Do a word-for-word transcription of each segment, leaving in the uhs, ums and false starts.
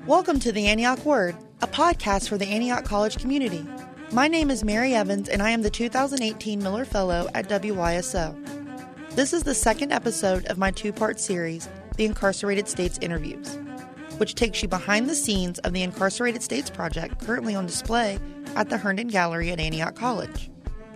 Welcome to the Antioch Word, a podcast for the Antioch College community. My name is Mary Evans, and I am the two thousand eighteen Miller Fellow at W Y S O. This is the second episode of my two-part series, The Incarcerated States Interviews, which takes you behind the scenes of the Incarcerated States Project currently on display at the Herndon Gallery at Antioch College.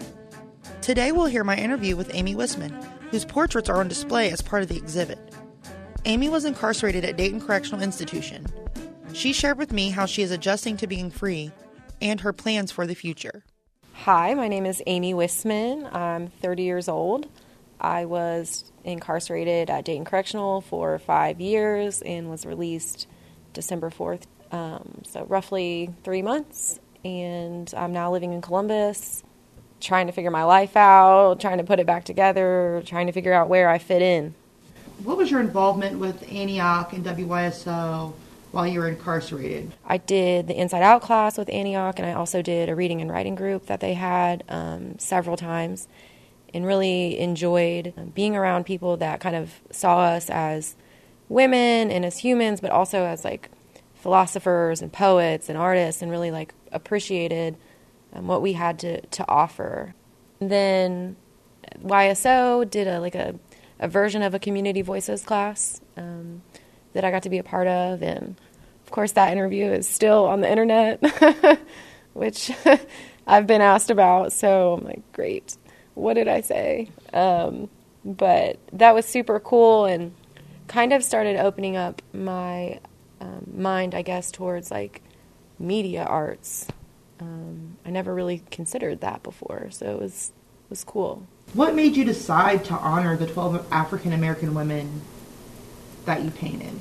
Today we'll hear my interview with Amy Wisman, whose portraits are on display as part of the exhibit. Amy was incarcerated at Dayton Correctional Institution. She shared with me how she is adjusting to being free and her plans for the future. Hi, my name is Amy Wisman. I'm thirty years old. I was incarcerated at Dayton Correctional for five years and was released December fourth, um, so roughly three months. And I'm now living in Columbus, trying to figure my life out, trying to put it back together, trying to figure out where I fit in. What was your involvement with Antioch and W Y S O while you were incarcerated? I did the Inside Out class with Antioch, and I also did a reading and writing group that they had um, several times, and really enjoyed being around people that kind of saw us as women and as humans, but also as like philosophers and poets and artists, and really like appreciated um, what we had to, to offer. And then Y S O did a like a, a version of a Community Voices class um, that I got to be a part of, and of course that interview is still on the internet, which I've been asked about, so I'm like, great. What did I say? Um, but that was super cool and kind of started opening up my um, mind, I guess, towards like media arts. Um, I never really considered that before, so it was was cool. What made you decide to honor the twelve African American women that you painted?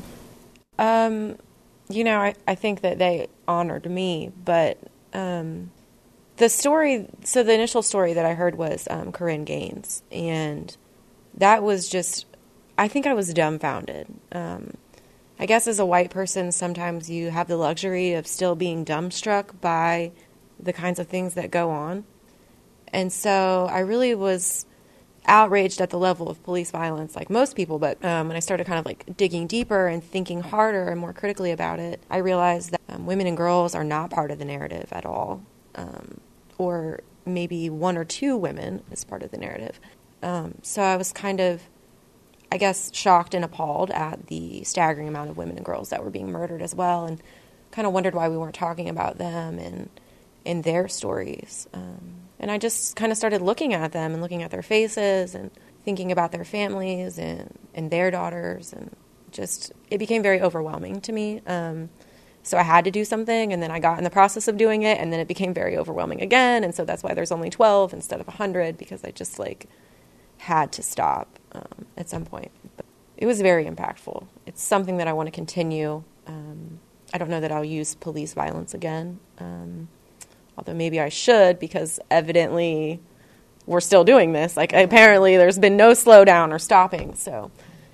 Um, you know, I, I think that they honored me, but um, the story, so the initial story that I heard was um, Korryn Gaines, and that was just, I think I was dumbfounded. Um, I guess as a white person, sometimes you have the luxury of still being dumbstruck by the kinds of things that go on. And so I really was outraged at the level of police violence, like most people, but um, when I started kind of like digging deeper and thinking harder and more critically about it, I realized that um, women and girls are not part of the narrative at all. Um, or maybe one or two women is part of the narrative. Um, so I was kind of, I guess, shocked and appalled at the staggering amount of women and girls that were being murdered as well, and kind of wondered why we weren't talking about them and, and their stories. Um, and I just kind of started looking at them and looking at their faces and thinking about their families and, and their daughters, and just, it became very overwhelming to me. Um, So I had to do something, and then I got in the process of doing it, and then it became very overwhelming again, and so that's why there's only twelve instead of one hundred, because I just, like, had to stop um, at some point. But it was very impactful. It's something that I want to continue. Um, I don't know that I'll use police violence again, um, although maybe I should, because evidently we're still doing this. Like, apparently there's been no slowdown or stopping, so.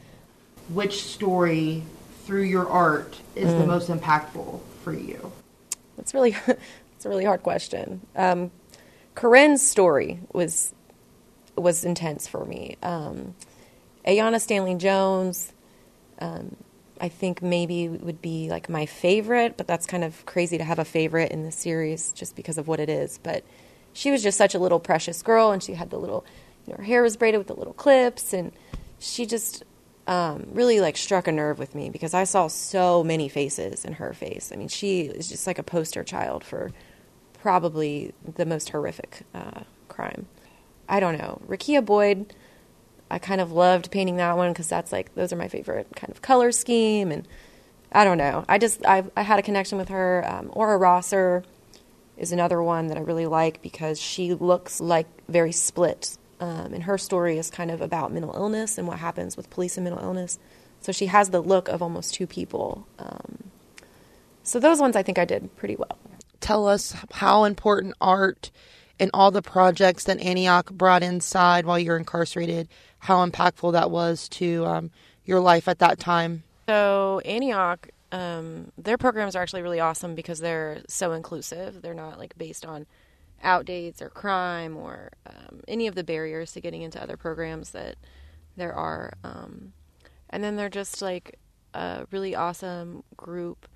Which story through your art is mm. the most impactful for you? That's really, it's a really hard question. Um, Korryn's story was was intense for me. Um, Ayanna Stanley Jones, um, I think maybe would be like my favorite, but that's kind of crazy to have a favorite in this series just because of what it is. But she was just such a little precious girl, and she had the little, you know, her hair was braided with the little clips, and she just Um, really like struck a nerve with me because I saw so many faces in her face. I mean, she is just like a poster child for probably the most horrific uh, crime. I don't know. Rekia Boyd, I kind of loved painting that one because that's like, those are my favorite kind of color scheme. And I don't know. I just, I, I had a connection with her. Um, Ora Rosser is another one that I really like because she looks like very split. Um, and her story is kind of about mental illness and what happens with police and mental illness. So she has the look of almost two people. Um, so those ones I think I did pretty well. Tell us how important art and all the projects that Antioch brought inside while you were incarcerated, how impactful that was to um, your life at that time. So Antioch, um, their programs are actually really awesome because they're so inclusive. They're not like based on outdates or crime or um, any of the barriers to getting into other programs that there are. Um, and then they're just like a really awesome group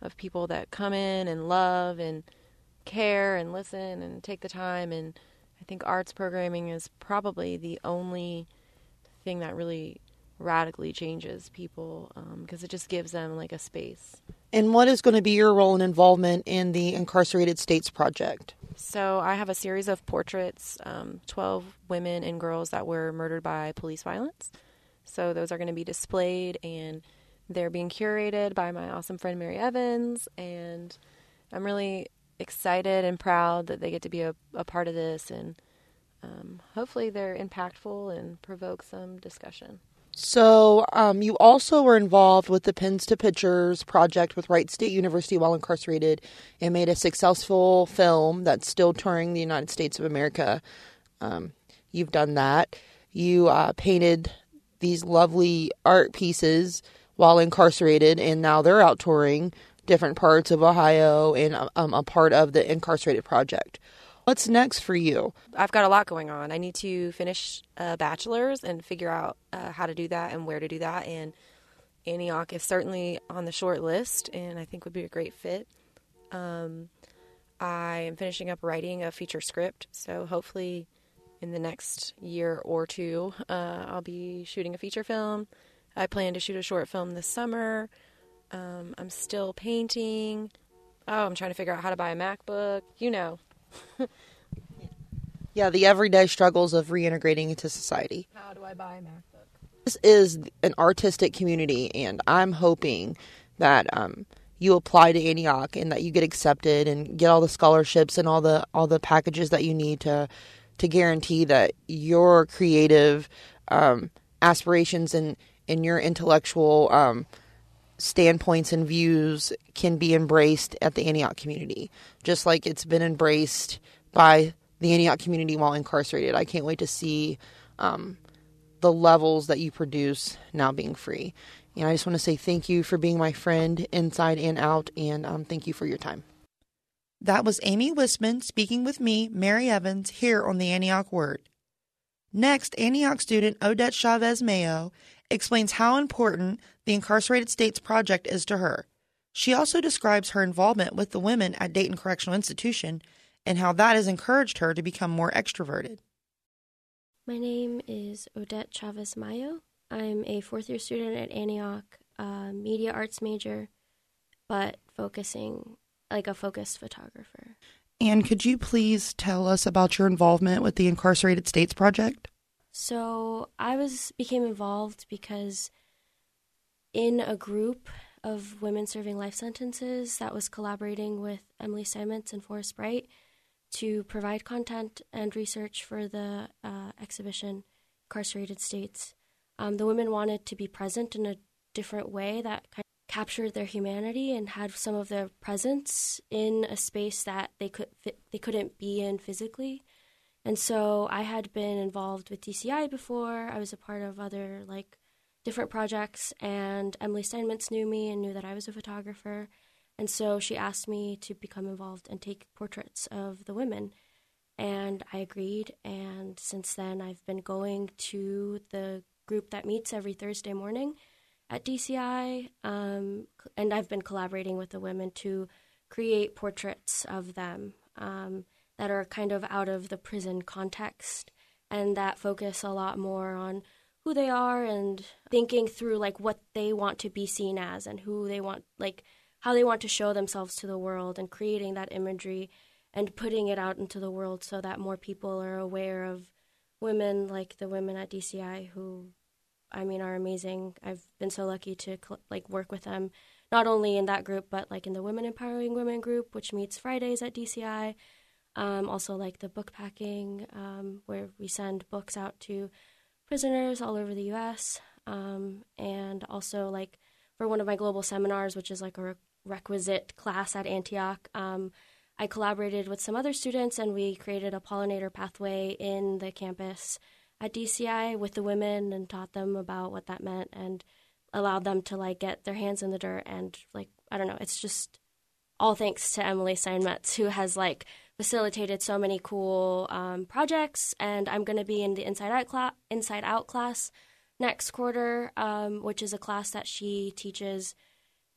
of people that come in and love and care and listen and take the time. And I think arts programming is probably the only thing that really radically changes people, because um, it just gives them like a space. And what is going to be your role and involvement in the Incarcerated States Project? So I have a series of portraits, um, twelve women and girls that were murdered by police violence. So those are going to be displayed, and they're being curated by my awesome friend Mary Evans. And I'm really excited and proud that they get to be a, a part of this. And um, hopefully they're impactful and provoke some discussion. So um, you also were involved with the Pens to Pictures project with Wright State University while incarcerated and made a successful film that's still touring the United States of America. Um, you've done that. You uh, painted these lovely art pieces while incarcerated, and now they're out touring different parts of Ohio and um, a part of the Incarcerated Project. What's next for you? I've got a lot going on. I need to finish a bachelor's and figure out uh, how to do that and where to do that. And Antioch is certainly on the short list, and I think would be a great fit. Um, I am finishing up writing a feature script, so hopefully in the next year or two, uh, I'll be shooting a feature film. I plan to shoot a short film this summer. Um, I'm still painting. Oh, I'm trying to figure out how to buy a MacBook. You know. Yeah, the everyday struggles of reintegrating into society. How do I buy a MacBook? This is an artistic community, and I'm hoping that um, you apply to Antioch and that you get accepted and get all the scholarships and all the all the packages that you need to to guarantee that your creative um, aspirations and, and your intellectual um, standpoints and views can be embraced at the Antioch community, just like it's been embraced by the Antioch community while incarcerated. I can't wait to see um, the levels that you produce now being free. And I just want to say thank you for being my friend inside and out, and um, thank you for your time. That was Amy Wisman speaking with me, Mary Evans, here on the Antioch Word. Next, Antioch student Odette Chavez Mayo explains how important the Incarcerated States Project is to her. She also describes her involvement with the women at Dayton Correctional Institution and how that has encouraged her to become more extroverted. My name is Odette Chavez Mayo. I'm a fourth-year student at Antioch, a media arts major, but focusing, like a focused photographer. And could you please tell us about your involvement with the Incarcerated States Project? So I was became involved because in a group of women serving life sentences that was collaborating with Emily Steinmetz and Forrest Bright to provide content and research for the uh, exhibition Incarcerated States. Um, the women wanted to be present in a different way that kind of captured their humanity and had some of their presence in a space that they could they couldn't be in physically. And so I had been involved with D C I before. I was a part of other like different projects, and Emily Steinmetz knew me and knew that I was a photographer. And so she asked me to become involved and take portraits of the women. And I agreed, and since then I've been going to the group that meets every Thursday morning at D C I, um, and I've been collaborating with the women to create portraits of them um, that are kind of out of the prison context and that focus a lot more on who they are and thinking through like what they want to be seen as and who they want, like how they want to show themselves to the world, and creating that imagery and putting it out into the world so that more people are aware of women like the women at D C I who, I mean, are amazing. I've been so lucky to like work with them, not only in that group, but like in the Women Empowering Women group, which meets Fridays at D C I. Um, also like the book packing, um, where we send books out to prisoners all over the U S Um, and also like for one of my global seminars, which is like a re- requisite class at Antioch, um, I collaborated with some other students and we created a pollinator pathway in the campus at D C I with the women and taught them about what that meant and allowed them to like get their hands in the dirt. And like, I don't know, it's just all thanks to Emily Steinmetz, who has like facilitated so many cool um, projects. And I'm going to be in the Inside Out, cla- Inside Out class next quarter, um, which is a class that she teaches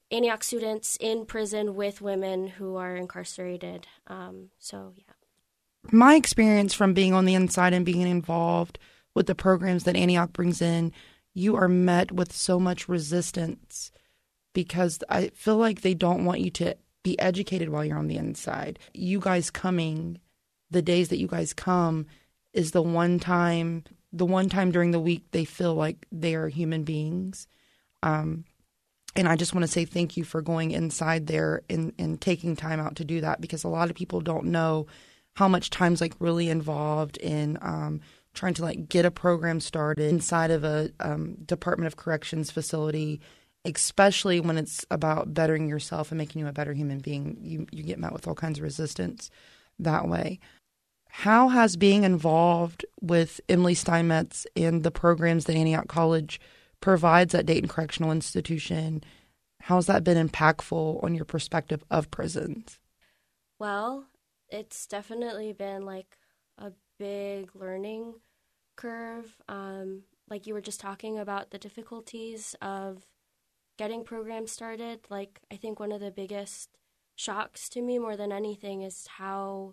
Antioch students in prison with women who are incarcerated. Um, so, yeah. My experience from being on the inside and being involved with the programs that Antioch brings in, you are met with so much resistance because I feel like they don't want you to be educated while you're on the inside. You guys coming, the days that you guys come is the one time, the one time during the week they feel like they are human beings. Um, and I just want to say thank you for going inside there and, and taking time out to do that, because a lot of people don't know how much time's like really involved in um, trying to like get a program started inside of a um, Department of Corrections facility, especially when it's about bettering yourself and making you a better human being. You, you get met with all kinds of resistance that way. How has being involved with Emily Steinmetz and the programs that Antioch College provides at Dayton Correctional Institution, how has that been impactful on your perspective of prisons? Well, it's definitely been like a big learning curve. Um, like you were just talking about the difficulties of getting programs started. Like, I think one of the biggest shocks to me more than anything is how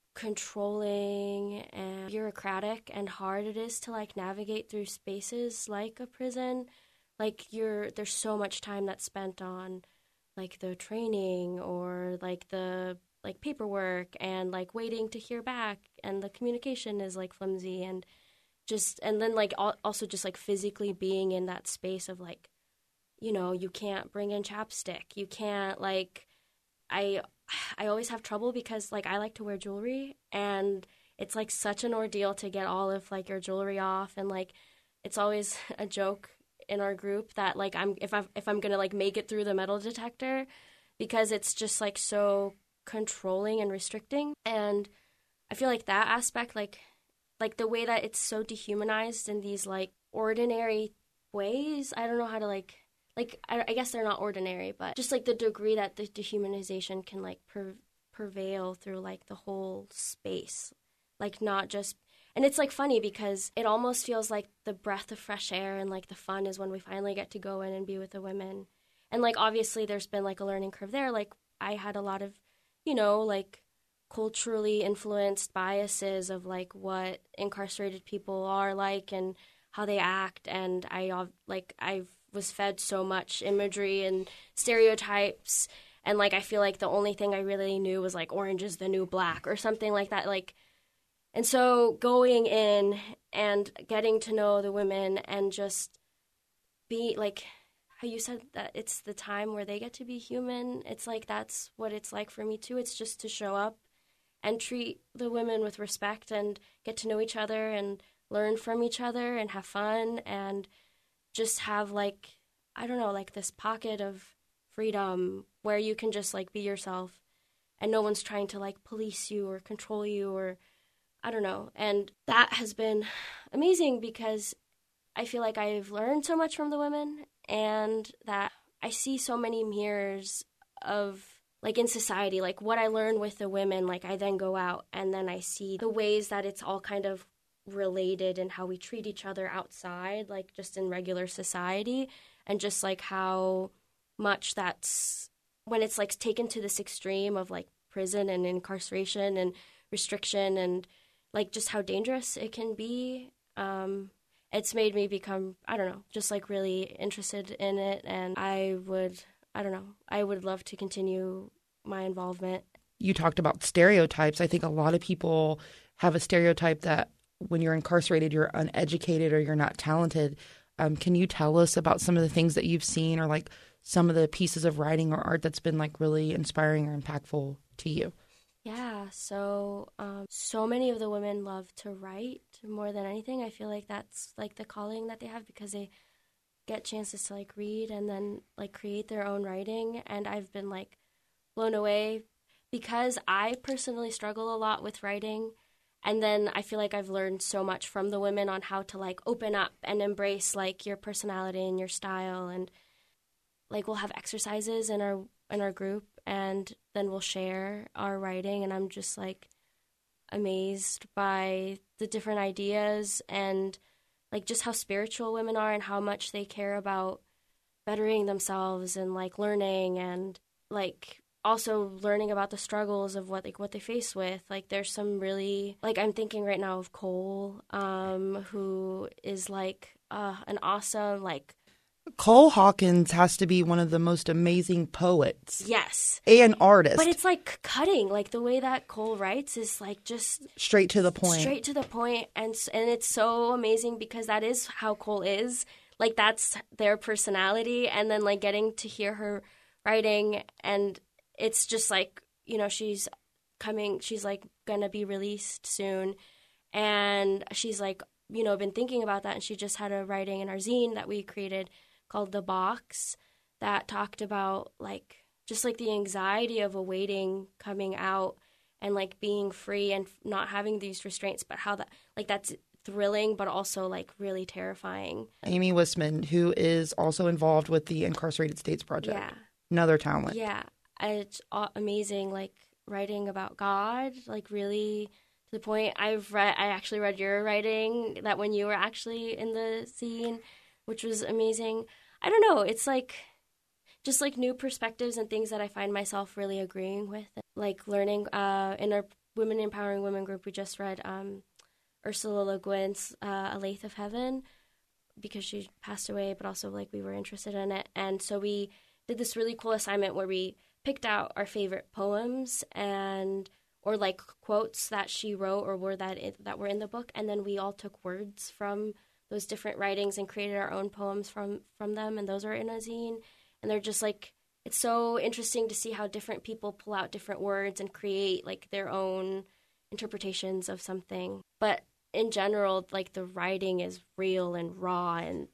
controlling and bureaucratic and hard it is to like navigate through spaces like a prison. Like you're there's so much time that's spent on like the training or like the like paperwork and like waiting to hear back, and the communication is like flimsy, and just and then like also just like physically being in that space of like, you know, you can't bring in chapstick, you can't like I I always have trouble because like I like to wear jewelry, and it's like such an ordeal to get all of like your jewelry off, and like it's always a joke in our group that like I'm if I if I'm gonna like make it through the metal detector, because it's just like so controlling and restricting. And I feel like that aspect, like like the way that it's so dehumanized in these like ordinary ways, I don't know how to like like I, I guess they're not ordinary, but just like the degree that the dehumanization can like per, prevail through like the whole space, like not just. And it's like funny because it almost feels like the breath of fresh air and like the fun is when we finally get to go in and be with the women. And like obviously there's been like a learning curve there. Like I had a lot of, you know, like culturally influenced biases of like what incarcerated people are like and how they act. And I like I was fed so much imagery and stereotypes. And like I feel like the only thing I really knew was like orange is the new black or something like that. Like. And so going in and getting to know the women and just be like how you said that it's the time where they get to be human. It's like that's what it's like for me too. It's just to show up and treat the women with respect and get to know each other and learn from each other and have fun and just have like, I don't know, like this pocket of freedom where you can just like be yourself and no one's trying to like police you or control you or I don't know. And that has been amazing because I feel like I've learned so much from the women and that I see so many mirrors of, like, in society, like what I learn with the women, like I then go out and then I see the ways that it's all kind of related and how we treat each other outside, like just in regular society, and just like how much that's, when it's like taken to this extreme of like prison and incarceration and restriction and like just how dangerous it can be. Um, it's made me become, I don't know, just like really interested in it. And I would, I don't know, I would love to continue my involvement. You talked about stereotypes. I think a lot of people have a stereotype that when you're incarcerated, you're uneducated or you're not talented. Um, can you tell us about some of the things that you've seen or like some of the pieces of writing or art that's been like really inspiring or impactful to you? Yeah, so um, so many of the women love to write more than anything. I feel like that's like the calling that they have because they get chances to like read and then like create their own writing. And I've been like blown away because I personally struggle a lot with writing. And then I feel like I've learned so much from the women on how to like open up and embrace like your personality and your style. And like we'll have exercises in our in our group and then we'll share our writing, and I'm just like amazed by the different ideas and like just how spiritual women are and how much they care about bettering themselves and like learning and like also learning about the struggles of what like what they face with. Like there's some really like I'm thinking right now of Cole, um, who is like uh, an awesome like Cole Hawkins has to be one of the most amazing poets. Yes. And artists. But it's like cutting. Like the way that Cole writes is like just straight to the point. Straight to the point, and and it's so amazing because that is how Cole is. Like that's their personality, and then like getting to hear her writing, and it's just like, you know, she's coming, she's like gonna be released soon, and she's like, you know, been thinking about that, and she just had a writing in our zine that we created called The Box that talked about like just like the anxiety of awaiting coming out and like being free and not having these restraints, but how that like that's thrilling but also like really terrifying. Amy Wisman, who is also involved with the Incarcerated States Project. Yeah. Another talent. Yeah. It's amazing, like writing about God, like really to the point. I've read, I actually read your writing that when you were actually in the scene, which was amazing. I don't know. It's like just like new perspectives and things that I find myself really agreeing with. Like learning uh, in our Women Empowering Women group, we just read um, Ursula Le Guin's uh, A Lathe of Heaven because she passed away, but also like we were interested in it. And so we did this really cool assignment where we picked out our favorite poems and or like quotes that she wrote or were that it, that were in the book, and then we all took words from those different writings and created our own poems from from them, and those are in a zine. And they're just like, it's so interesting to see how different people pull out different words and create like their own interpretations of something. But in general, like the writing is real and raw and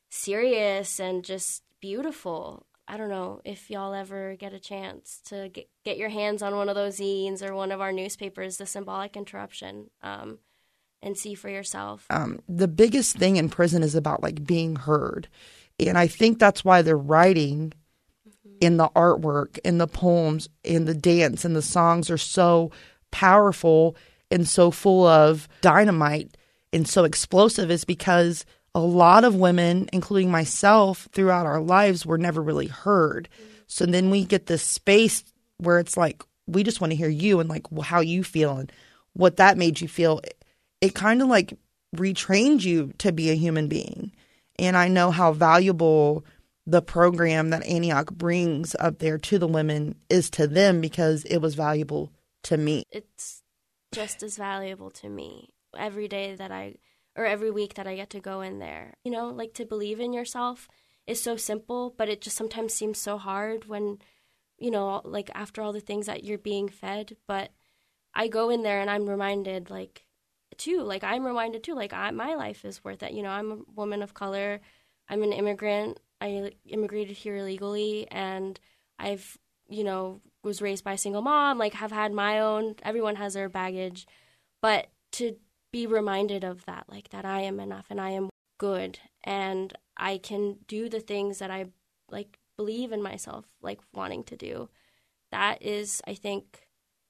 serious and just beautiful. I don't know if y'all ever get a chance to get, get your hands on one of those zines or one of our newspapers, The Symbolic Interruption, um, and see for yourself. Um, the biggest thing in prison is about like being heard. And I think that's why the writing mm-hmm. in the artwork, in the poems, in the dance, and the songs are so powerful and so full of dynamite and so explosive, is because a lot of women, including myself, throughout our lives were never really heard. Mm-hmm. So then we get this space where it's like, we just want to hear you and like how you feel and what that made you feel. It, it kind of like retrained you to be a human being. And I know how valuable the program that Antioch brings up there to the women is to them because it was valuable to me. It's just as valuable to me every day that I, or every week that I get to go in there. You know, like to believe in yourself is so simple, but it just sometimes seems so hard when, you know, like after all the things that you're being fed. But I go in there and I'm reminded, like, too, like I'm reminded too, like I, my life is worth it. You know, I'm a woman of color. I'm an immigrant. I immigrated here illegally, and I've, you know, was raised by a single mom. Like, have had my own. Everyone has their baggage, but to be reminded of that, like that I am enough and I am good, and I can do the things that I like believe in myself, like wanting to do. That is, I think,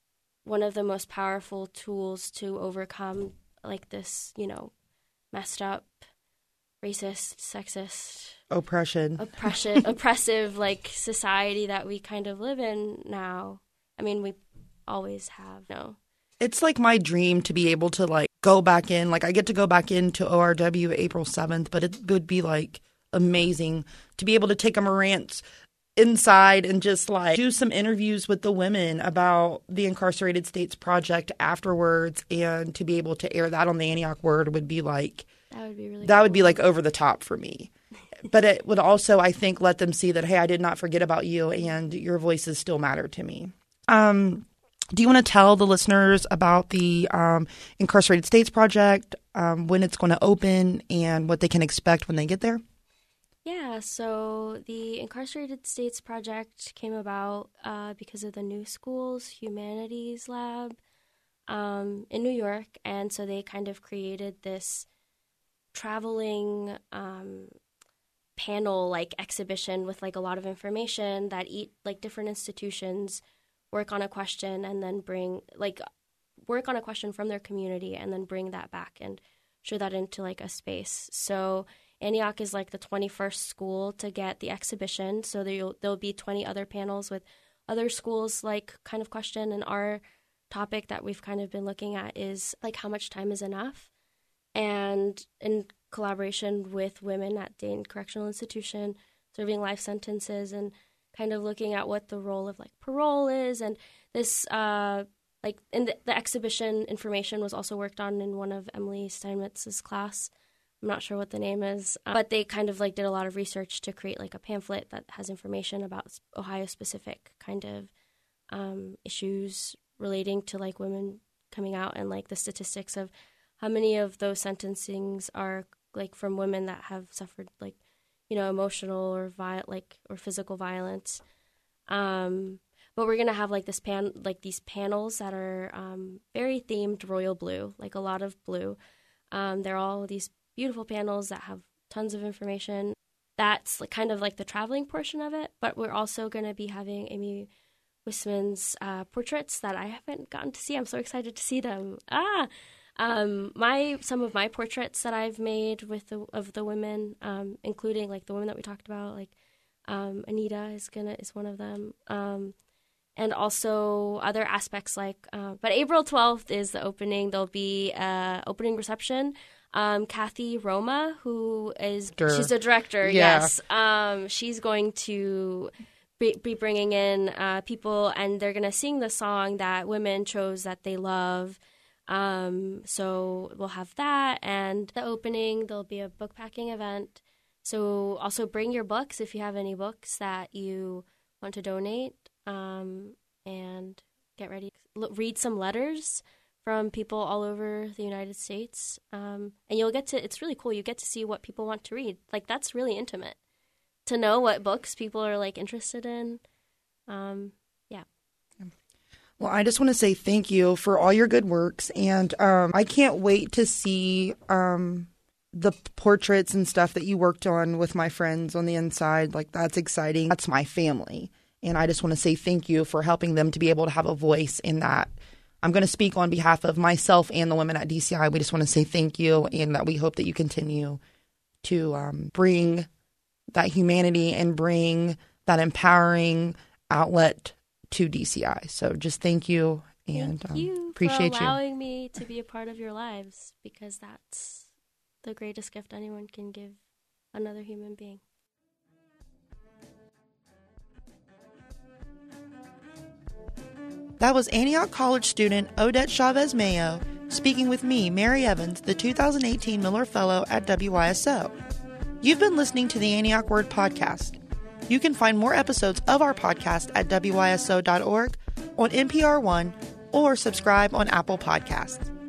one of the most powerful tools to overcome like this, you know, messed up, racist, sexist, oppression, oppression, oppressive like society that we kind of live in now. I mean, we always have. No, it's like my dream to be able to like go back in. Like I get to go back into O R W April seventh, but it would be like amazing to be able to take a Marantz inside and just like do some interviews with the women about the Incarcerated States Project afterwards, and to be able to air that on the Antioch Word would be like that would be really that cool. would be like over the top for me. But it would also, I think, let them see that, hey, I did not forget about you and your voices still matter to me. Um, do you want to tell the listeners about the um, Incarcerated States Project, um, when it's going to open, and what they can expect when they get there? Yeah, so the Incarcerated States Project came about uh, because of the New Schools Humanities Lab um, in New York, and so they kind of created this traveling um, panel like exhibition with like a lot of information that eat like different institutions work on a question and then bring like work on a question from their community and then bring that back and show that into like a space. So Antioch is like the twenty-first school to get the exhibition. So there'll, there'll be twenty other panels with other schools like kind of question. And our topic that we've kind of been looking at is like how much time is enough. And in collaboration with women at Dayton Correctional Institution serving life sentences and kind of looking at what the role of like parole is. And this uh, like in the, the exhibition information was also worked on in one of Emily Steinmetz's class. I'm not sure what the name is, uh, but they kind of like did a lot of research to create like a pamphlet that has information about Ohio-specific kind of um, issues relating to like women coming out and like the statistics of how many of those sentencings are like from women that have suffered like, you know, emotional or viol- like or physical violence. Um, but we're gonna have like this pan like these panels that are um, very themed royal blue, like a lot of blue. Um, they're all these beautiful panels that have tons of information. That's like kind of like the traveling portion of it. But we're also going to be having Amy Wisman's uh, portraits that I haven't gotten to see. I'm so excited to see them. Ah, um, my some of my portraits that I've made with the, of the women, um, including like the women that we talked about, like um, Anita is gonna is one of them, um, and also other aspects like. Uh, but April twelfth is the opening. There'll be a opening reception. Um, Kathy Roma, who is Director. she's a director, Yeah. yes. Um, she's going to be, be bringing in uh, people, and they're going to sing the song that women chose that they love. Um, so we'll have that, and the opening, there'll be a book packing event. So also bring your books if you have any books that you want to donate, um, and get ready. L- read some letters from people all over the United States. Um, and you'll get to, it's really cool, you get to see what people want to read. Like, that's really intimate. To know what books people are, like, interested in. Um, yeah. Well, I just want to say thank you for all your good works. And um, I can't wait to see um, the portraits and stuff that you worked on with my friends on the inside. Like, that's exciting. That's my family. And I just want to say thank you for helping them to be able to have a voice in that. I'm going to speak on behalf of myself and the women at D C I. We just want to say thank you, and that we hope that you continue to um, bring that humanity and bring that empowering outlet to D C I. So just thank you, and Thank um, you appreciate for allowing you. me to be a part of your lives, because that's the greatest gift anyone can give another human being. That was Antioch College student Odette Chavez Mayo speaking with me, Mary Evans, the two thousand eighteen Miller Fellow at W Y S O. You've been listening to the Antioch Word Podcast. You can find more episodes of our podcast at W Y S O dot org, on N P R One, or subscribe on Apple Podcasts.